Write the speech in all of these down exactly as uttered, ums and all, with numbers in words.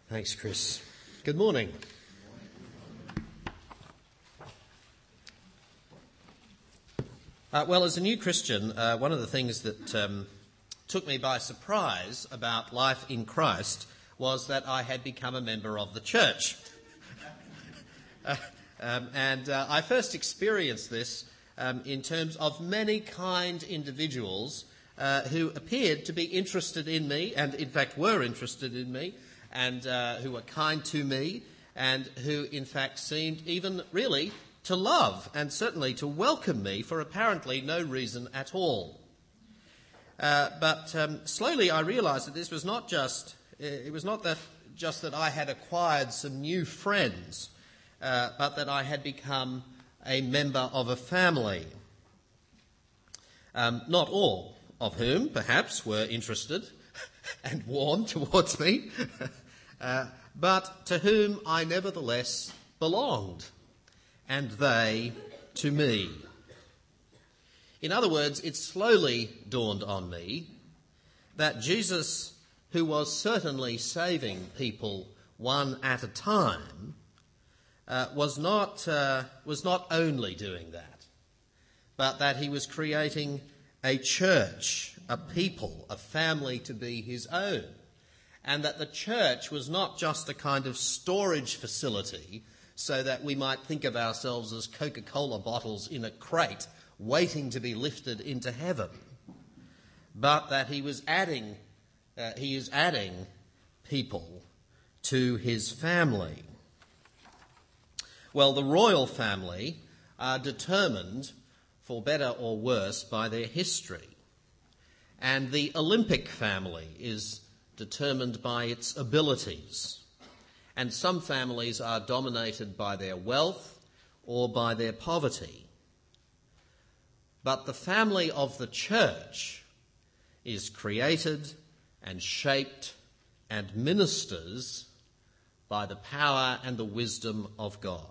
Thanks, Chris. Good morning. Uh, well, as a new Christian, uh, one of the things that um, took me by surprise about life in Christ was that I had become a member of the church. uh, um, and uh, I first experienced this um, in terms of many kind individuals uh, who appeared to be interested in me, and in fact were interested in me, and uh, who were kind to me, and who in fact seemed even really to love and certainly to welcome me for apparently no reason at all. Uh, but um, slowly I realised that this was not just, it was not that just that I had acquired some new friends, uh, but that I had become a member of a family. Um, not all of whom, perhaps, were interested and warm towards me, uh, but to whom I nevertheless belonged, and they to me. In other words, it slowly dawned on me that Jesus, who was certainly saving people one at a time, uh, was not uh, was not only doing that, but that he was creating a church, a people, a family to be his own, and that the church was not just a kind of storage facility so that we might think of ourselves as Coca-Cola bottles in a crate waiting to be lifted into heaven, but that he was adding, uh, he is adding people to his family. Well, the royal family are determined, for better or worse, by their history. And the Olympic family is determined by its abilities. And some families are dominated by their wealth or by their poverty. But the family of the church is created and shaped and ministers by the power and the wisdom of God.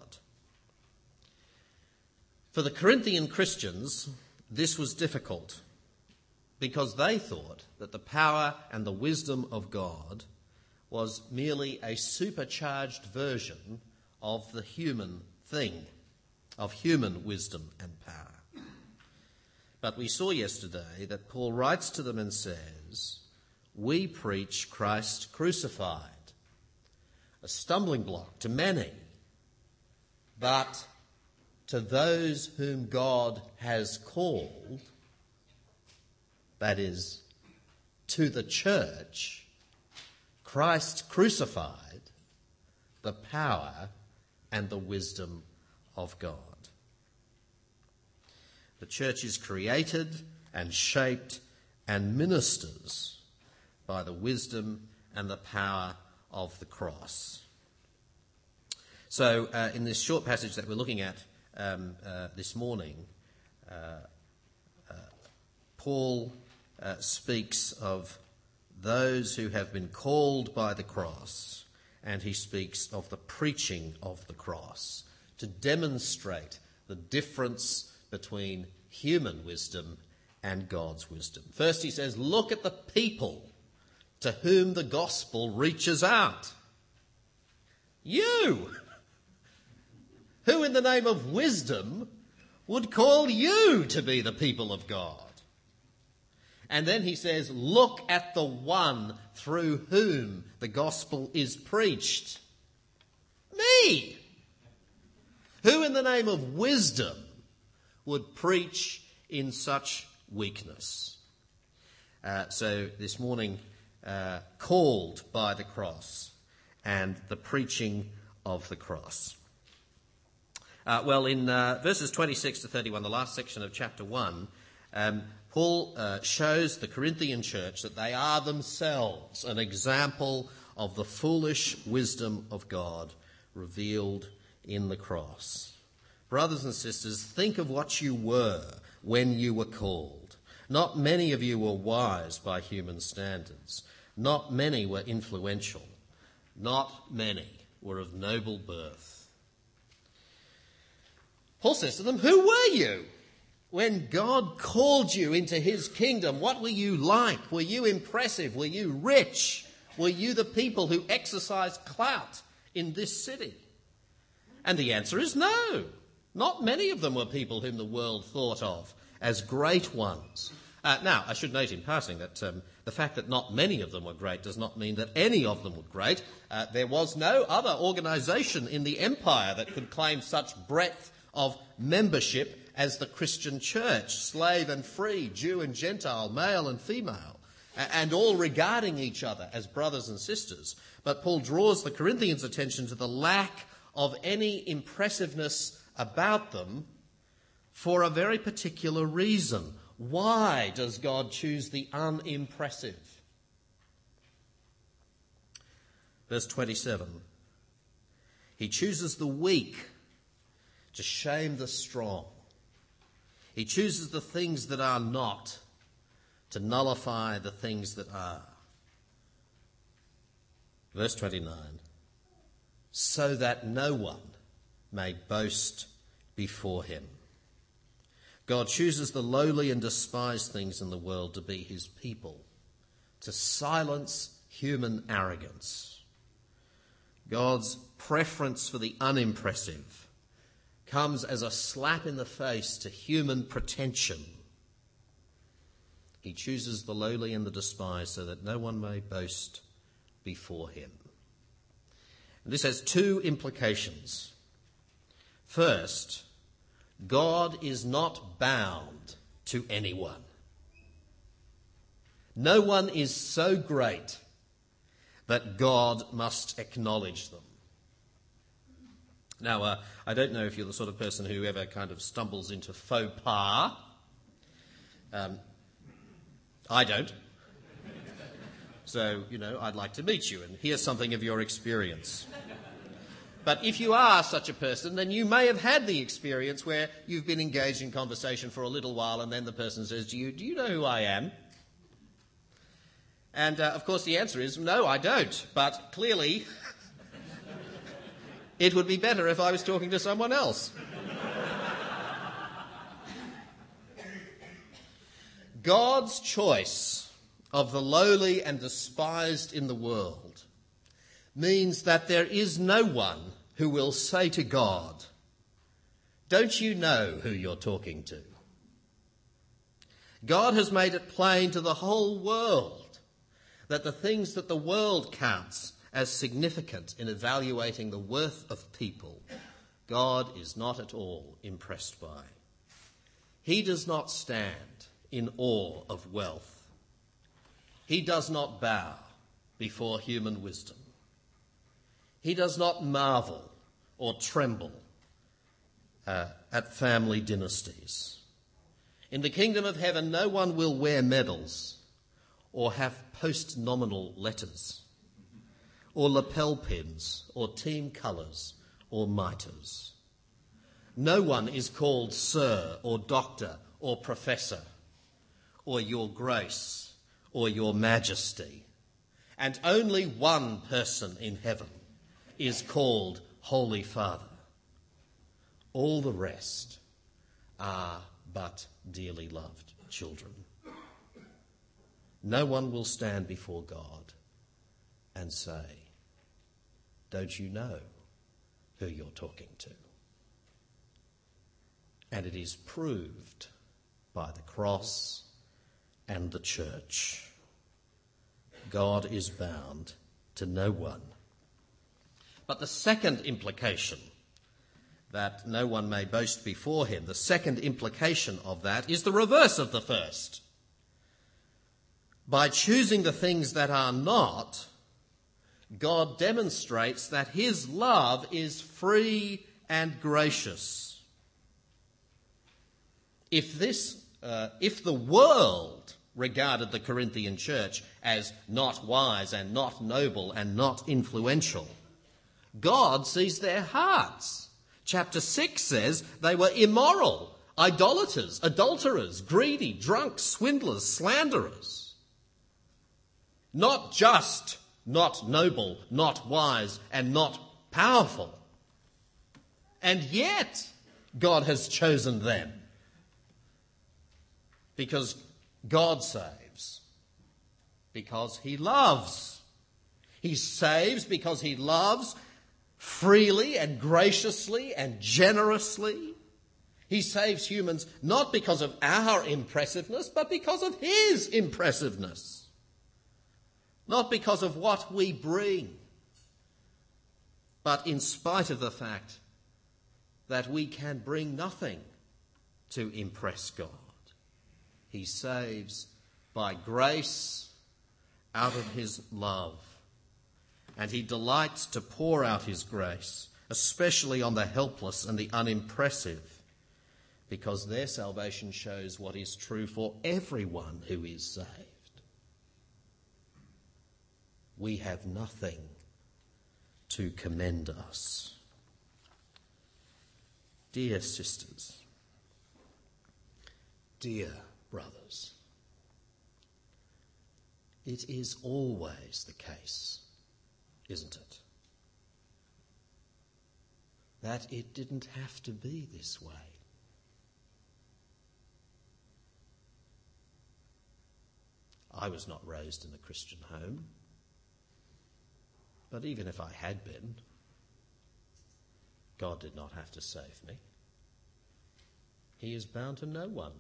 For the Corinthian Christians, this was difficult because they thought that the power and the wisdom of God was merely a supercharged version of the human thing, of human wisdom and power. But we saw yesterday that Paul writes to them and says, "We preach Christ crucified," a stumbling block to many, but to those whom God has called, that is, to the church, Christ crucified, the power and the wisdom of God. The church is created and shaped and ministers by the wisdom and the power of the cross. So uh, in this short passage that we're looking at um, uh, this morning, uh, uh, Paul uh, speaks of those who have been called by the cross, and he speaks of the preaching of the cross to demonstrate the difference between human wisdom and God's wisdom. First he says, look at the people to whom the gospel reaches out. You! Who in the name of wisdom would call you to be the people of God? And then he says, look at the one through whom the gospel is preached. Me! Who in the name of wisdom would preach in such weakness? Uh, so this morning, uh, called by the cross and the preaching of the cross. Uh, well, in uh, verses twenty-six to thirty-one, the last section of chapter one, um, Paul uh, shows the Corinthian church that they are themselves an example of the foolish wisdom of God revealed in the cross. Brothers and sisters, think of what you were when you were called. Not many of you were wise by human standards. Not many were influential. Not many were of noble birth. Paul says to them, who were you when God called you into his kingdom? What were you like? Were you impressive? Were you rich? Were you the people who exercised clout in this city? And the answer is no. Not many of them were people whom the world thought of as great ones. Uh, now, I should note in passing that um, the fact that not many of them were great does not mean that any of them were great. Uh, there was no other organisation in the empire that could claim such breadth of membership as the Christian church, slave and free, Jew and Gentile, male and female, and all regarding each other as brothers and sisters. But Paul draws the Corinthians' attention to the lack of any impressiveness about them for a very particular reason. Why does God choose the unimpressive? Verse twenty-seven. He chooses the weak to shame the strong. He chooses the things that are not to nullify the things that are. Verse twenty-nine. So that no one may boast before him. God chooses the lowly and despised things in the world to be his people, to silence human arrogance. God's preference for the unimpressive comes as a slap in the face to human pretension. He chooses the lowly and the despised so that no one may boast before him. And this has two implications. First, God is not bound to anyone. No one is so great that God must acknowledge them. Now, uh, I don't know if you're the sort of person who ever kind of stumbles into faux pas. Um, I don't. So, you know, I'd like to meet you and hear something of your experience. But if you are such a person, then you may have had the experience where you've been engaged in conversation for a little while and then the person says to you, do you know who I am? And, uh, of course, the answer is, no, I don't. But clearly, it would be better if I was talking to someone else. God's choice of the lowly and despised in the world means that there is no one who will say to God, don't you know who you're talking to? God has made it plain to the whole world that the things that the world counts as significant in evaluating the worth of people, God is not at all impressed by. He does not stand in awe of wealth. He does not bow before human wisdom. He does not marvel or tremble uh, at family dynasties. In the kingdom of heaven, no one will wear medals or have post-nominal letters or lapel pins or team colours or mitres. No one is called sir or doctor or professor or your grace or your majesty. And only one person in heaven is called Holy Father. All the rest are but dearly loved children. No one will stand before God and say, don't you know who you're talking to? And it is proved by the cross and the church. God is bound to no one. But the second implication, that no one may boast before him, the second implication of that is the reverse of the first. By choosing the things that are not, God demonstrates that his love is free and gracious. If this, uh, if the world regarded the Corinthian church as not wise and not noble and not influential, God sees their hearts. Chapter six says they were immoral, idolaters, adulterers, greedy, drunks, swindlers, slanderers. Not just not noble, not wise, and not powerful. And yet, God has chosen them. Because God saves. Because he loves. He saves because he loves freely and graciously and generously. He saves humans not because of our impressiveness, but because of his impressiveness. Not because of what we bring, but in spite of the fact that we can bring nothing to impress God. He saves by grace out of his love. And he delights to pour out his grace, especially on the helpless and the unimpressive, because their salvation shows what is true for everyone who is saved. We have nothing to commend us. Dear sisters, dear brothers, it is always the case, isn't it, that it didn't have to be this way. I was not raised in a Christian home, but even if I had been, God did not have to save me. He is bound to no one.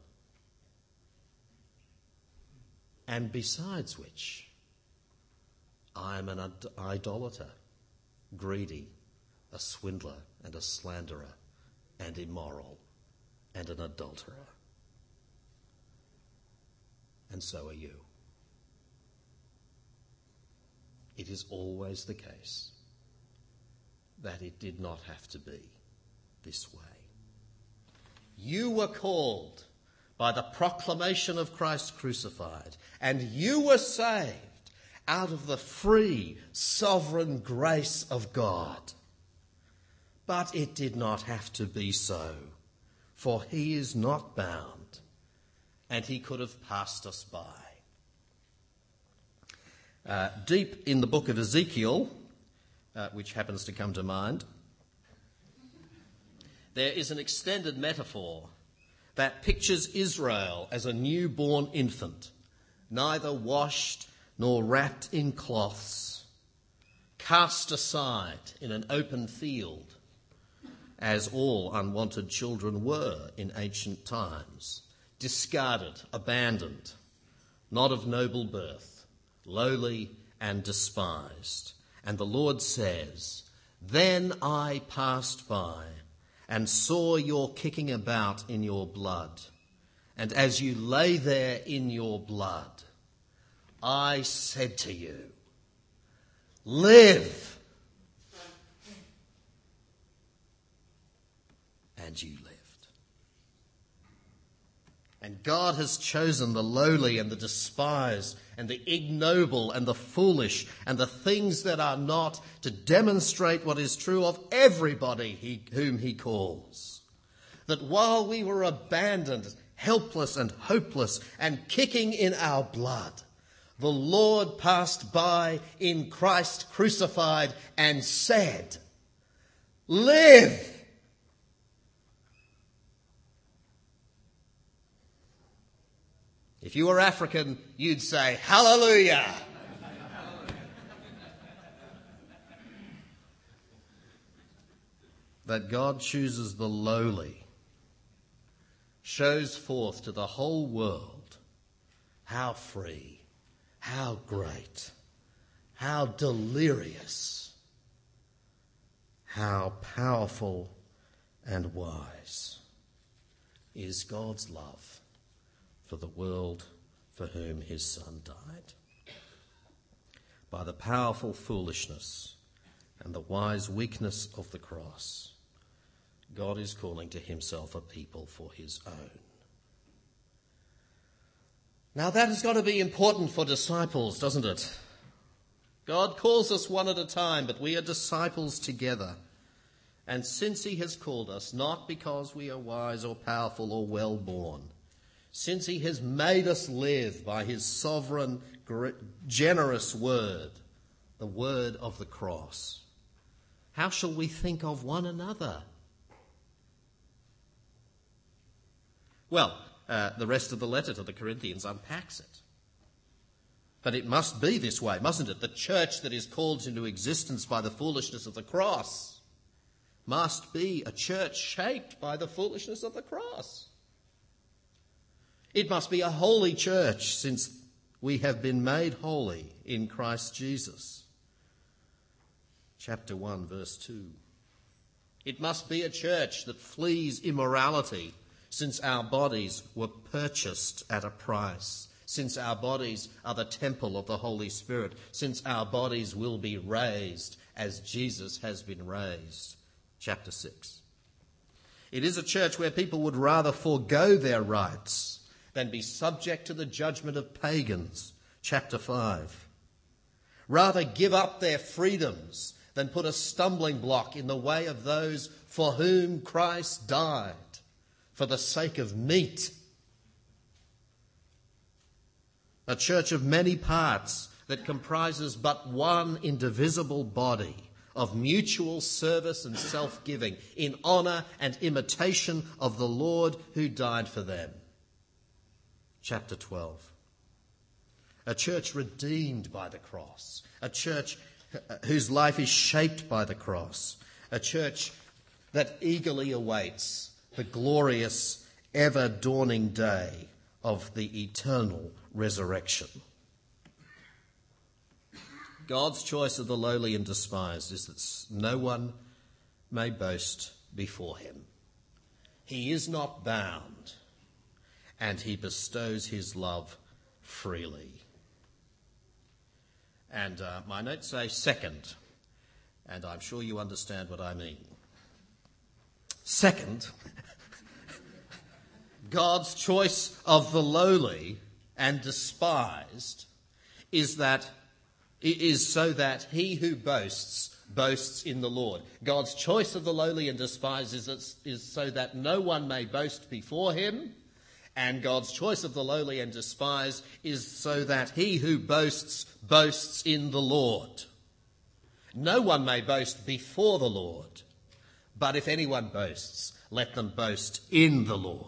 And besides which, I am an ad- idolater, greedy, a swindler and a slanderer and immoral and an adulterer. And so are you. It is always the case that it did not have to be this way. You were called by the proclamation of Christ crucified, and you were saved out of the free, sovereign grace of God. But it did not have to be so, for he is not bound, and he could have passed us by. Uh, deep in the book of Ezekiel, uh, which happens to come to mind, there is an extended metaphor that pictures Israel as a newborn infant, neither washed nor wrapped in cloths, cast aside in an open field, as all unwanted children were in ancient times, discarded, abandoned, not of noble birth, lowly and despised. And the Lord says, "Then I passed by and saw your kicking about in your blood. And as you lay there in your blood, I said to you, live. And you lived." And God has chosen the lowly and the despised and the ignoble and the foolish and the things that are not to demonstrate what is true of everybody he, whom he calls. That while we were abandoned, helpless and hopeless and kicking in our blood, the Lord passed by in Christ crucified and said, live. If you were African, you'd say, hallelujah. That God chooses the lowly shows forth to the whole world how free, how great, how delirious, how powerful and wise is God's love for the world for whom his Son died. By the powerful foolishness and the wise weakness of the cross, God is calling to himself a people for his own. Now that has got to be important for disciples, doesn't it? God calls us one at a time, but we are disciples together. And since he has called us, not because we are wise or powerful or well-born, since he has made us live by his sovereign, generous word, the word of the cross, how shall we think of one another? Well, uh, the rest of the letter to the Corinthians unpacks it. But it must be this way, mustn't it? The church that is called into existence by the foolishness of the cross must be a church shaped by the foolishness of the cross. It must be a holy church, since we have been made holy in Christ Jesus. Chapter one, verse two. It must be a church that flees immorality, since our bodies were purchased at a price, since our bodies are the temple of the Holy Spirit, since our bodies will be raised as Jesus has been raised. Chapter six. It is a church where people would rather forego their rights than be subject to the judgment of pagans. Chapter five. Rather give up their freedoms than put a stumbling block in the way of those for whom Christ died, for the sake of meat. A church of many parts that comprises but one indivisible body of mutual service and self-giving in honour and imitation of the Lord who died for them. Chapter twelve. A church redeemed by the cross. A church whose life is shaped by the cross. A church that eagerly awaits the glorious, ever-dawning day of the eternal resurrection. God's choice of the lowly and despised is that no one may boast before him. He is not bound, and he bestows his love freely. And uh, my notes say second, and I'm sure you understand what I mean. Second, God's choice of the lowly and despised is that is so that he who boasts boasts in the Lord. God's choice of the lowly and despised is, is so that no one may boast before him, and God's choice of the lowly and despised is so that he who boasts boasts in the Lord. No one may boast before the Lord, but if anyone boasts, let them boast in the Lord.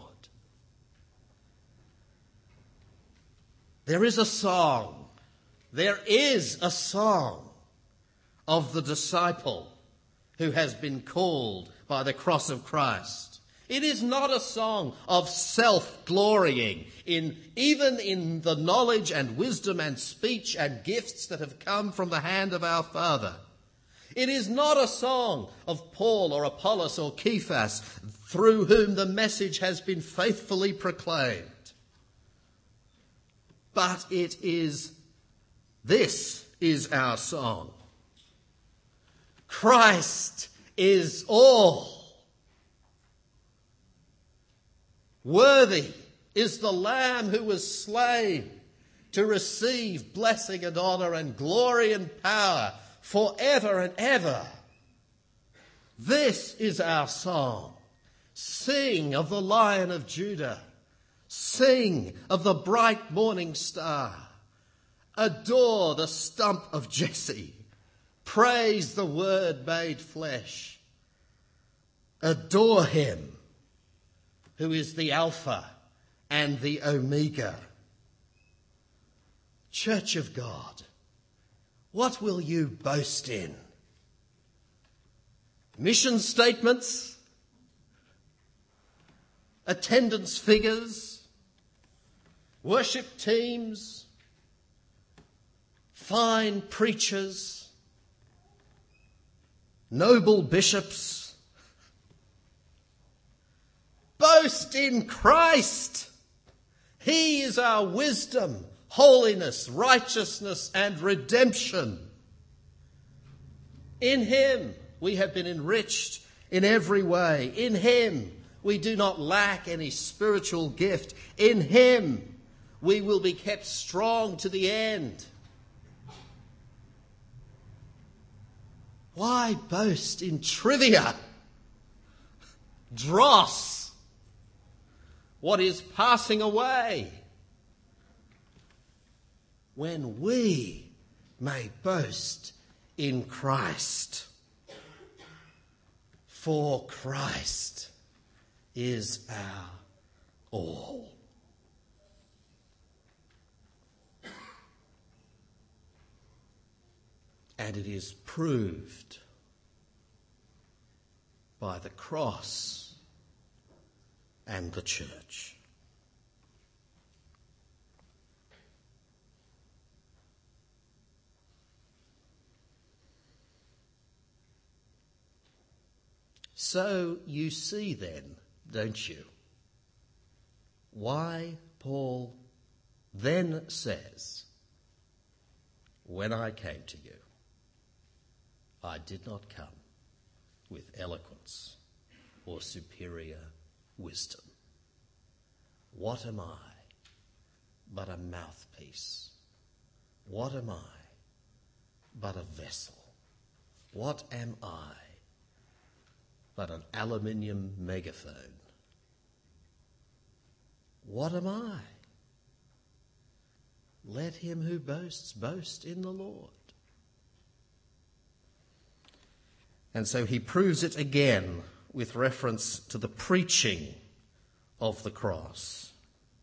There is a song, there is a song of the disciple who has been called by the cross of Christ. It is not a song of self-glorying in even in the knowledge and wisdom and speech and gifts that have come from the hand of our Father. It is not a song of Paul or Apollos or Cephas, through whom the message has been faithfully proclaimed. But it is, this is our song. Christ is all. Worthy is the Lamb who was slain to receive blessing and honour and glory and power forever and ever. This is our song. Sing of the Lion of Judah. Sing of the bright morning star. Adore the stump of Jesse. Praise the Word made flesh. Adore him who is the Alpha and the Omega. Church of God, what will you boast in? Mission statements? Attendance figures? Worship teams? Fine preachers? Noble bishops? Boast in Christ. He is our wisdom, holiness, righteousness, and redemption. In him we have been enriched in every way. In him we do not lack any spiritual gift. In him we will be kept strong to the end. Why boast in trivia? Dross. What is passing away, when we may boast in Christ. For Christ is our all. And it is proved by the cross and the church. So you see then, don't you, why Paul then says, when I came to you, I did not come with eloquence or superior wisdom. What am I but a mouthpiece? What am I but a vessel? What am I but an aluminium megaphone? What am I? Let him who boasts boast in the Lord. And so he proves it again with reference to the preaching of the cross.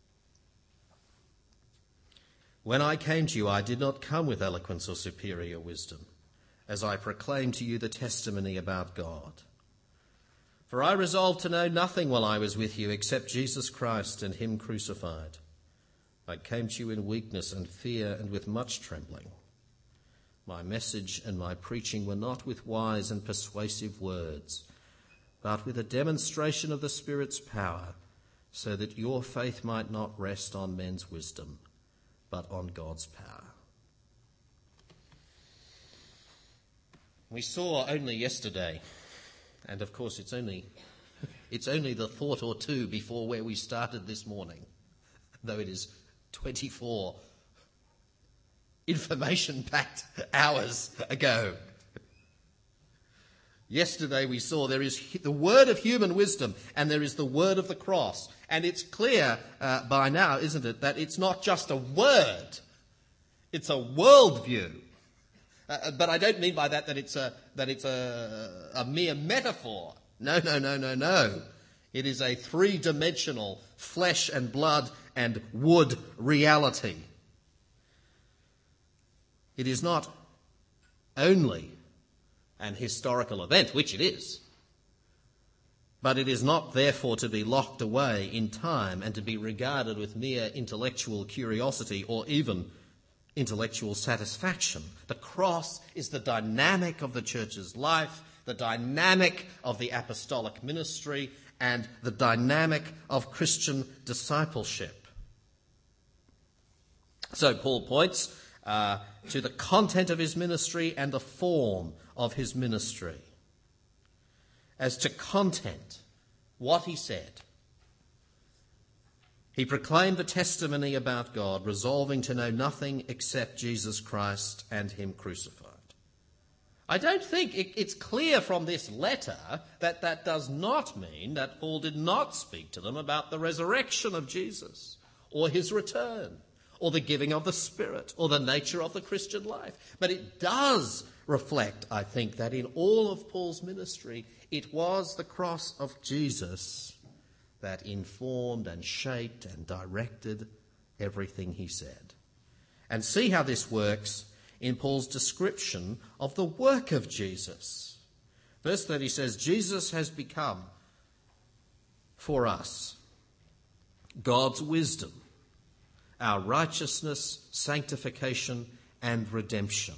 When I came to you, I did not come with eloquence or superior wisdom, as I proclaimed to you the testimony about God. For I resolved to know nothing while I was with you except Jesus Christ and him crucified. I came to you in weakness and fear and with much trembling. My message and my preaching were not with wise and persuasive words, but with a demonstration of the Spirit's power, so that your faith might not rest on men's wisdom, but on God's power. We saw only yesterday, and of course it's only it's only the thought or two before where we started this morning, though it is twenty-four information-packed hours ago. Yesterday we saw there is the word of human wisdom and there is the word of the cross. And it's clear uh, by now, isn't it, that it's not just a word, it's a worldview. Uh, but I don't mean by that that it's a that it's a, a mere metaphor. No, no, no, no, no. It is a three-dimensional flesh and blood and wood reality. It is not only an historical event, which it is, but it is not therefore to be locked away in time and to be regarded with mere intellectual curiosity or even intellectual satisfaction. The cross is the dynamic of the church's life, the dynamic of the apostolic ministry, and the dynamic of Christian discipleship. So Paul points uh, to the content of his ministry and the form of his ministry. As to content, what he said. He proclaimed the testimony about God, resolving to know nothing except Jesus Christ and him crucified. I don't think it, it's clear from this letter that that does not mean that Paul did not speak to them about the resurrection of Jesus or his return or the giving of the Spirit or the nature of the Christian life. But it does reflect, I think, that in all of Paul's ministry, it was the cross of Jesus that informed and shaped and directed everything he said. And see how this works in Paul's description of the work of Jesus. Verse thirty says, Jesus has become for us God's wisdom, our righteousness, sanctification, and redemption.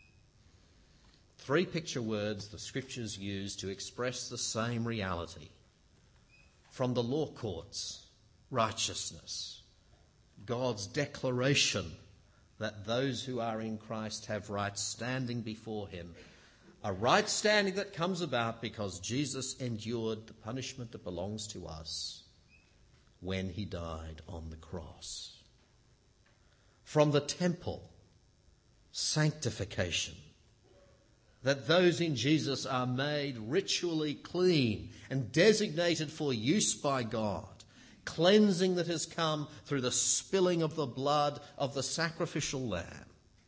Three picture words the scriptures use to express the same reality. From the law courts, righteousness. God's declaration that those who are in Christ have right standing before him. A right standing that comes about because Jesus endured the punishment that belongs to us when he died on the cross. From the temple, sanctification. That those in Jesus are made ritually clean and designated for use by God. Cleansing that has come through the spilling of the blood of the sacrificial lamb.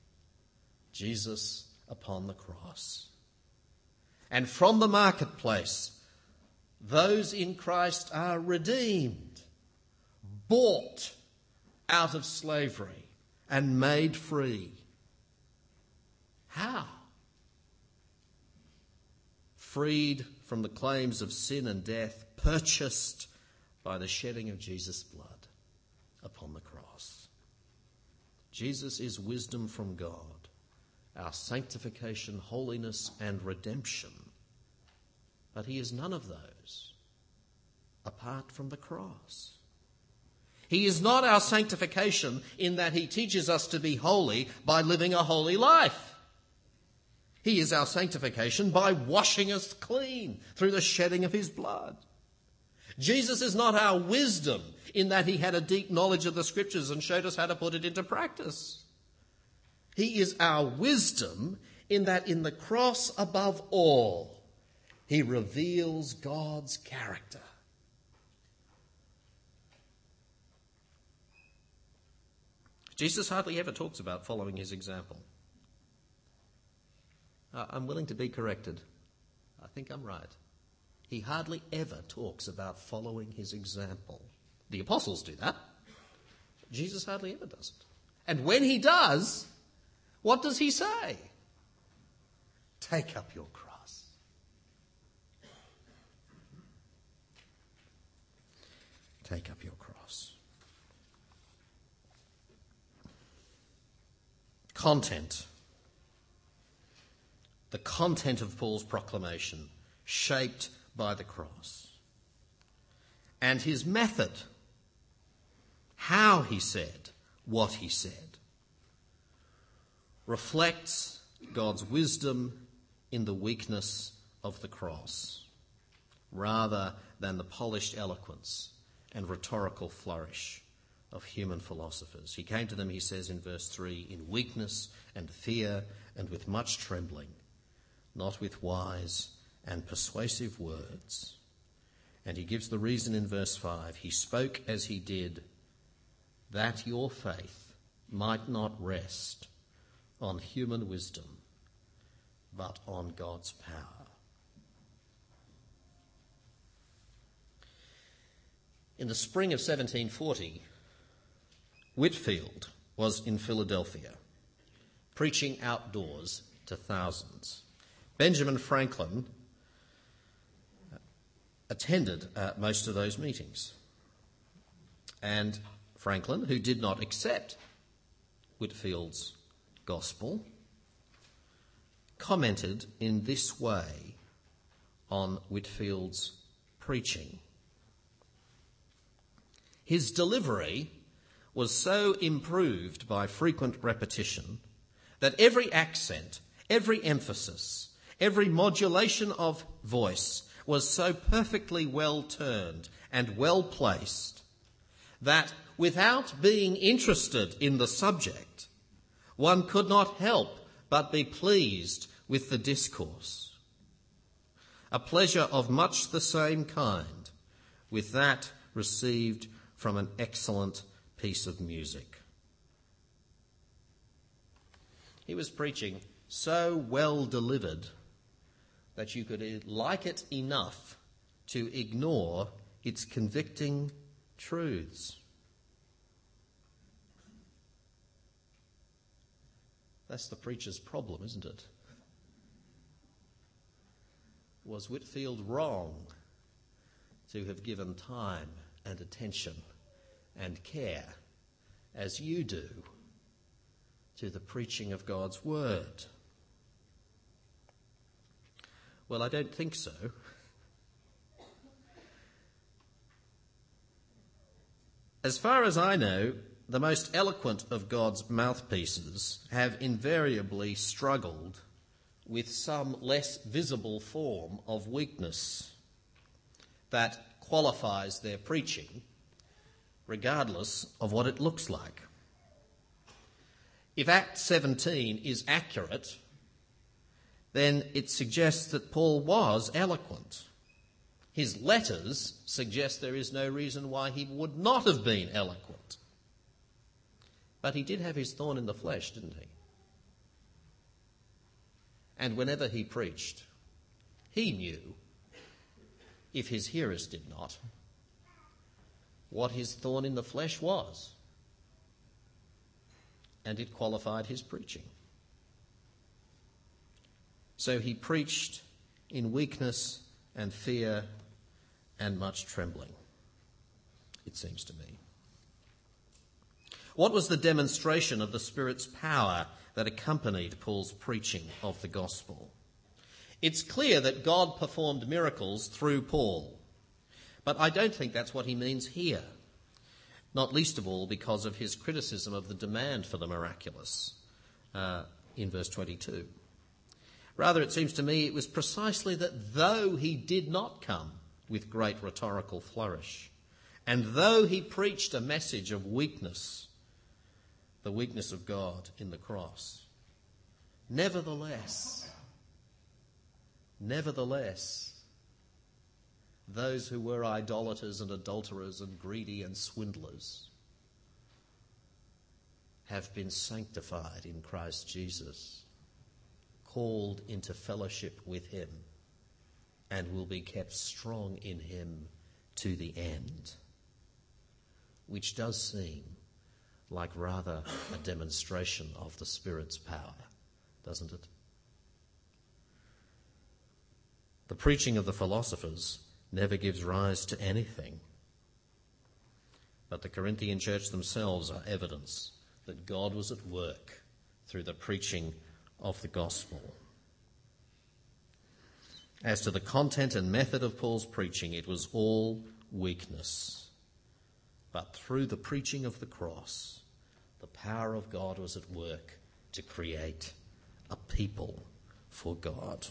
Jesus upon the cross. And from the marketplace, those in Christ are redeemed, bought out of slavery and made free. How? freed from the claims of sin and death, purchased by the shedding of Jesus' blood upon the cross. Jesus is wisdom from God, our sanctification, holiness, and redemption. But he is none of those apart from the cross. He is not our sanctification in that he teaches us to be holy by living a holy life. He is our sanctification by washing us clean through the shedding of his blood. Jesus is not our wisdom in that he had a deep knowledge of the scriptures and showed us how to put it into practice. He is our wisdom in that in the cross above all, he reveals God's character. Jesus hardly ever talks about following his example. Uh, I'm willing to be corrected. I think I'm right. He hardly ever talks about following his example. The apostles do that. Jesus hardly ever does it. And when he does, what does he say? Take up your cross. Take up your cross. Content. The content of Paul's proclamation, shaped by the cross. And his method, how he said what he said, reflects God's wisdom in the weakness of the cross, rather than the polished eloquence and rhetorical flourish of human philosophers. He came to them, he says in verse three, in weakness and fear and with much trembling, not with wise and persuasive words. And he gives the reason in verse five. He spoke as he did, that your faith might not rest on human wisdom, but on God's power. In the spring of seventeen forty, Whitefield was in Philadelphia, preaching outdoors to thousands. Benjamin Franklin attended uh, most of those meetings. And Franklin, who did not accept Whitefield's gospel, commented in this way on Whitefield's preaching. His delivery was so improved by frequent repetition that every accent, every emphasis, every modulation of voice was so perfectly well turned and well placed that without being interested in the subject, one could not help but be pleased with the discourse. A pleasure of much the same kind with that received from an excellent piece of music. He was preaching so well delivered that you could like it enough to ignore its convicting truths. That's the preacher's problem, isn't it? Was Whitefield wrong to have given time and attention and care, as you do, to the preaching of God's word? Well, I don't think so. As far as I know, the most eloquent of God's mouthpieces have invariably struggled with some less visible form of weakness that qualifies their preaching, regardless of what it looks like. If Acts seventeen is accurate, then it suggests that Paul was eloquent. His letters suggest there is no reason why he would not have been eloquent. But he did have his thorn in the flesh, didn't he? And whenever he preached, he knew, if his hearers did not, what his thorn in the flesh was. And it qualified his preaching. So he preached in weakness and fear and much trembling, it seems to me. What was the demonstration of the Spirit's power that accompanied Paul's preaching of the gospel? It's clear that God performed miracles through Paul, but I don't think that's what he means here, not least of all because of his criticism of the demand for the miraculous uh, in verse twenty-two. Rather, it seems to me it was precisely that though he did not come with great rhetorical flourish, and though he preached a message of weakness, the weakness of God in the cross, nevertheless, nevertheless, those who were idolaters and adulterers and greedy and swindlers have been sanctified in Christ Jesus, called into fellowship with him, and will be kept strong in him to the end, which does seem like rather a demonstration of the Spirit's power, doesn't it? The preaching of the philosophers never gives rise to anything, but the Corinthian church themselves are evidence that God was at work through the preaching of the gospel. As to the content and method of Paul's preaching, it was all weakness. But through the preaching of the cross, the power of God was at work to create a people for God.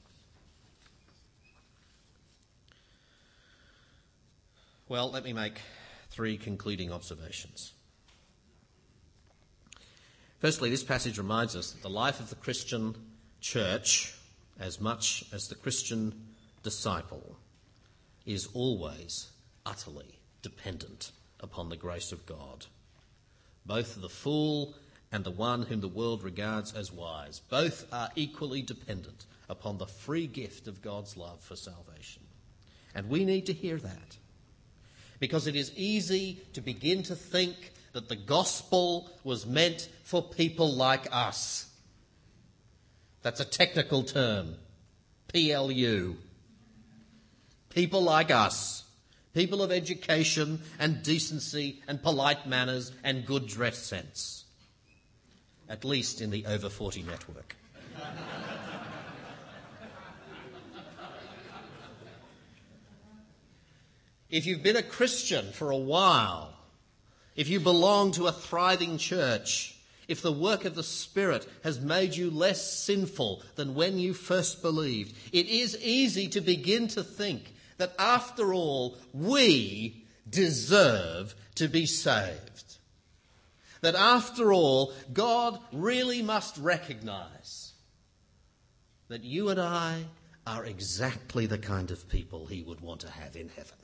Well, let me make three concluding observations. Firstly, this passage reminds us that the life of the Christian church, as much as the Christian disciple, is always utterly dependent upon the grace of God. Both the fool and the one whom the world regards as wise, both are equally dependent upon the free gift of God's love for salvation. And we need to hear that, because it is easy to begin to think that the gospel was meant for people like us. That's a technical term, P L U. People like us, people of education and decency and polite manners and good dress sense, at least in the over forty network. If you've been a Christian for a while, if you belong to a thriving church, if the work of the Spirit has made you less sinful than when you first believed, it is easy to begin to think that after all, we deserve to be saved. That after all, God really must recognise that you and I are exactly the kind of people he would want to have in heaven.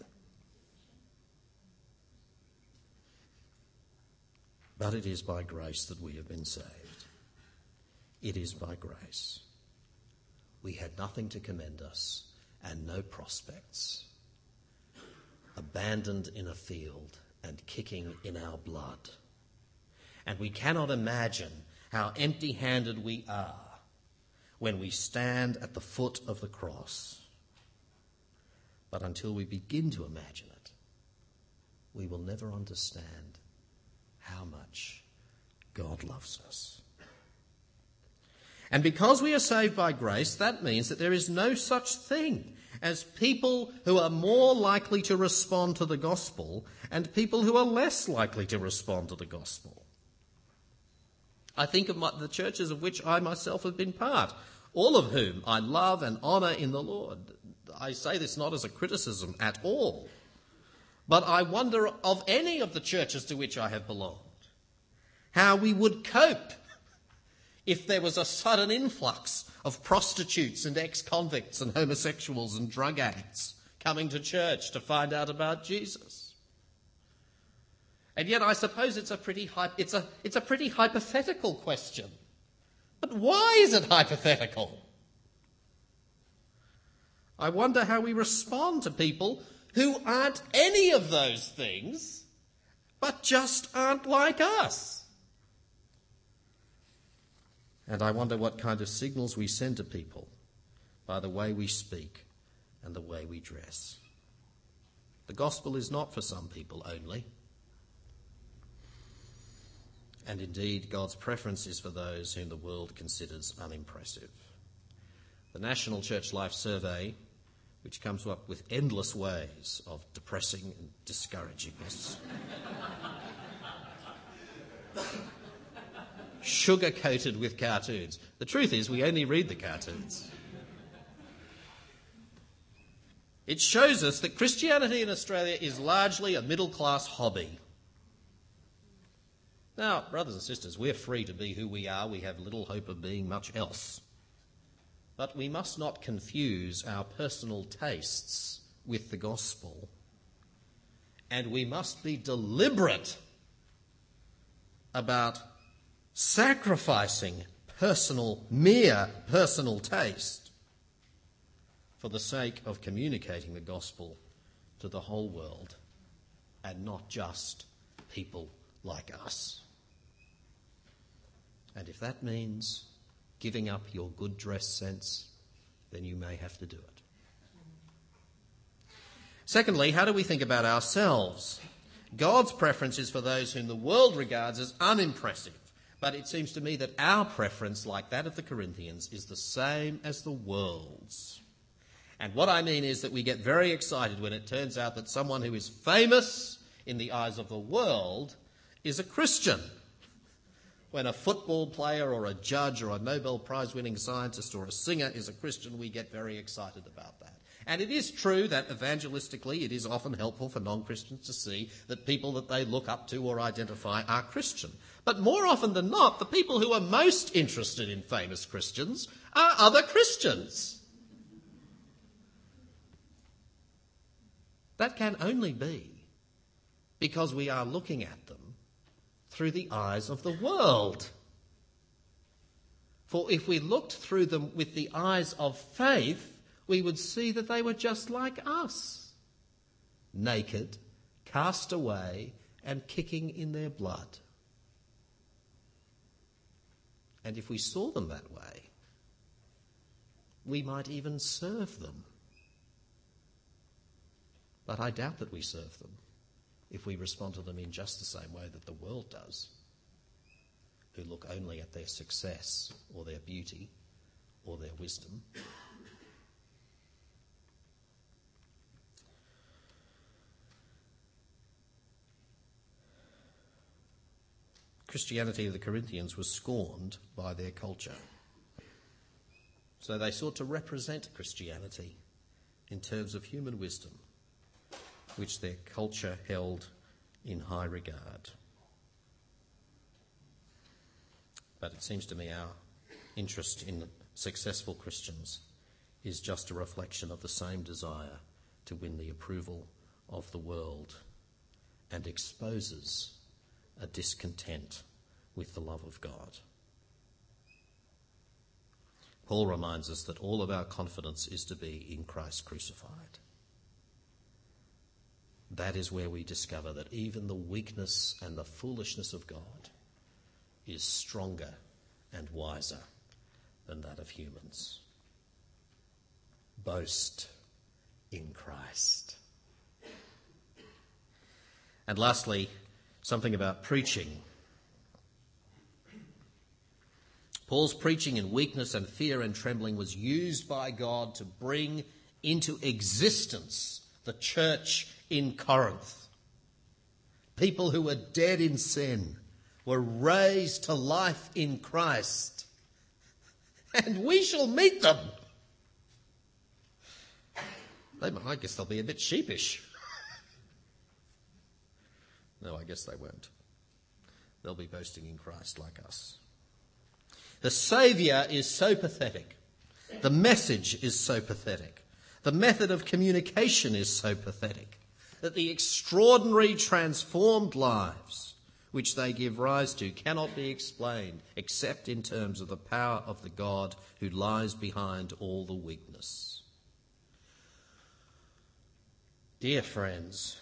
But it is by grace that we have been saved. It is by grace. We had nothing to commend us and no prospects. Abandoned in a field and kicking in our blood. And we cannot imagine how empty-handed we are when we stand at the foot of the cross. But until we begin to imagine it, we will never understand how much God loves us. And because we are saved by grace, that means that there is no such thing as people who are more likely to respond to the gospel and people who are less likely to respond to the gospel. I think of my, the churches of which I myself have been part, all of whom I love and honour in the Lord. I say this not as a criticism at all, but I wonder of any of the churches to which I have belonged, how we would cope if there was a sudden influx of prostitutes and ex-convicts and homosexuals and drug addicts coming to church to find out about Jesus. And yet I suppose it's a pretty it's a it's a pretty hypothetical question. But why is it hypothetical? I wonder how we respond to people who aren't any of those things, but just aren't like us. And I wonder what kind of signals we send to people by the way we speak and the way we dress. The gospel is not for some people only. And indeed, God's preference is for those whom the world considers unimpressive. The National Church Life Survey, which comes up with endless ways of depressing and discouraging us, sugar-coated with cartoons. The truth is, we only read the cartoons. It shows us that Christianity in Australia is largely a middle-class hobby. Now, brothers and sisters, we're free to be who we are. We have little hope of being much else. But we must not confuse our personal tastes with the gospel. And we must be deliberate about sacrificing personal, mere personal taste for the sake of communicating the gospel to the whole world and not just people like us. And if that means giving up your good dress sense, then you may have to do it. Secondly, how do we think about ourselves? God's preference is for those whom the world regards as unimpressive. But it seems to me that our preference, like that of the Corinthians, is the same as the world's. And what I mean is that we get very excited when it turns out that someone who is famous in the eyes of the world is a Christian. When a football player or a judge or a Nobel Prize-winning scientist or a singer is a Christian, we get very excited about that. And it is true that evangelistically it is often helpful for non-Christians to see that people that they look up to or identify are Christian. But more often than not, the people who are most interested in famous Christians are other Christians. That can only be because we are looking at them through the eyes of the world. For if we looked through them with the eyes of faith, we would see that they were just like us, naked, cast away, and kicking in their blood. And if we saw them that way, we might even serve them. But I doubt that we serve them if we respond to them in just the same way that the world does, who look only at their success or their beauty or their wisdom. Christianity of the Corinthians was scorned by their culture. So they sought to represent Christianity in terms of human wisdom, which their culture held in high regard. But it seems to me our interest in successful Christians is just a reflection of the same desire to win the approval of the world and exposes a discontent with the love of God. Paul reminds us that all of our confidence is to be in Christ crucified. That is where we discover that even the weakness and the foolishness of God is stronger and wiser than that of humans. Boast in Christ. And lastly, something about preaching. Paul's preaching in weakness and fear and trembling was used by God to bring into existence the church in Corinth. People who were dead in sin were raised to life in Christ. And we shall meet them. They, I guess they'll be a bit sheepish. No, I guess they won't. They'll be boasting in Christ like us. The Saviour is so pathetic. The message is so pathetic. The method of communication is so pathetic that the extraordinary transformed lives which they give rise to cannot be explained except in terms of the power of the God who lies behind all the weakness. Dear friends,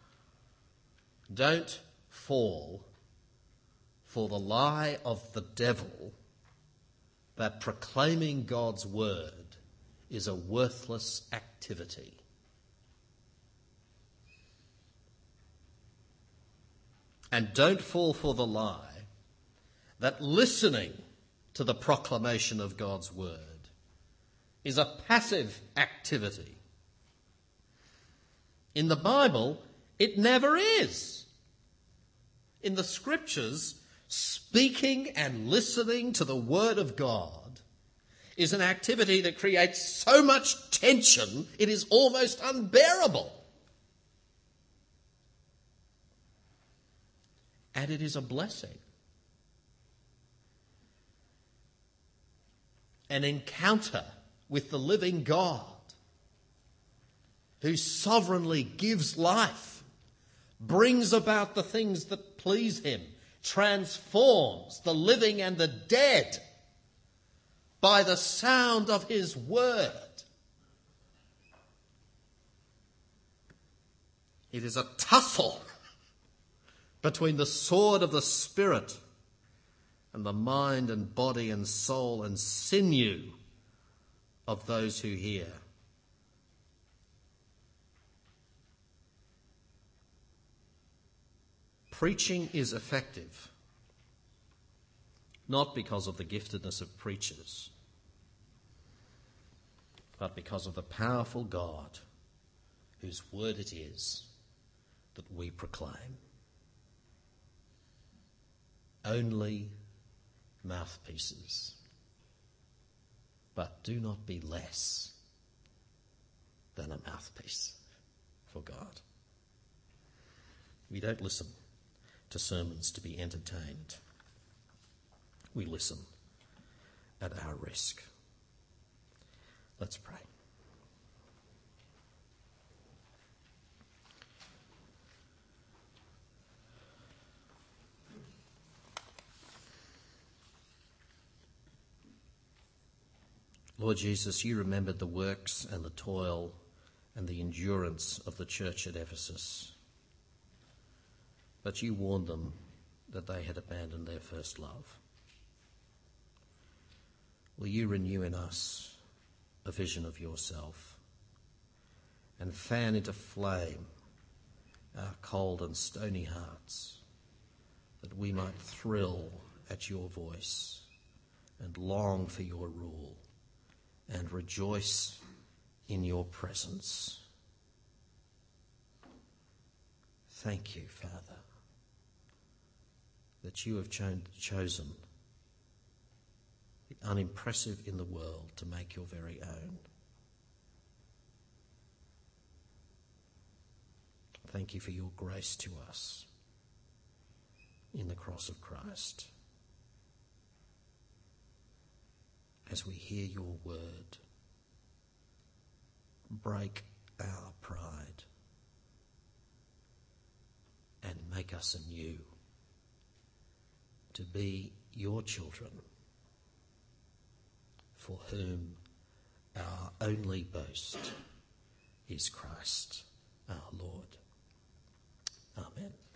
don't fall for the lie of the devil that proclaiming God's word is a worthless activity. And don't fall for the lie that listening to the proclamation of God's word is a passive activity. In the Bible, it never is. In the Scriptures, speaking and listening to the Word of God is an activity that creates so much tension it is almost unbearable. And it is a blessing. An encounter with the living God who sovereignly gives life, brings about the things that please him, transforms the living and the dead by the sound of his word. It is a tussle between the sword of the Spirit and the mind and body and soul and sinew of those who hear. Preaching is effective, not because of the giftedness of preachers, but because of the powerful God whose word it is that we proclaim. Only mouthpieces, but do not be less than a mouthpiece for God. We don't listen to sermons to be entertained. We listen at our risk. Let's pray. Lord Jesus, you remembered the works and the toil and the endurance of the church at Ephesus. But you warned them that they had abandoned their first love. Will you renew in us a vision of yourself and fan into flame our cold and stony hearts, that we might thrill at your voice and long for your rule and rejoice in your presence. Thank you, Father, that you have cho- chosen the unimpressive in the world to make your very own. Thank you for your grace to us in the cross of Christ. As we hear your word, break our pride and make us anew to be your children, for whom our only boast is Christ our Lord. Amen.